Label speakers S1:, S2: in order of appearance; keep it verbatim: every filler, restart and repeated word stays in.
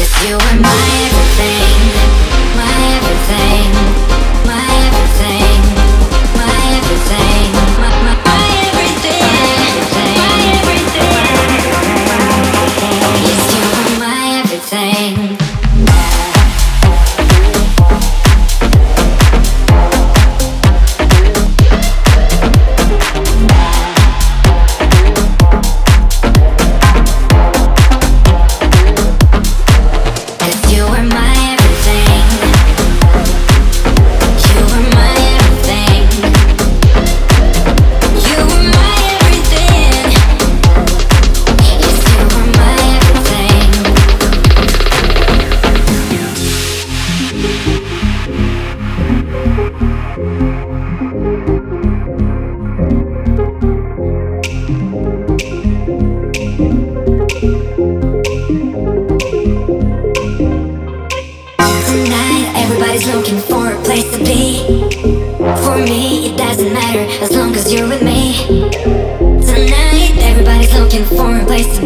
S1: You were my everything, my everything, my everything, my everything, my, my, my everything, my everything. Yes, you were my everything.
S2: Everybody's looking for a place to be. For me, it doesn't matter as long as you're with me. Tonight, everybody's looking for a place to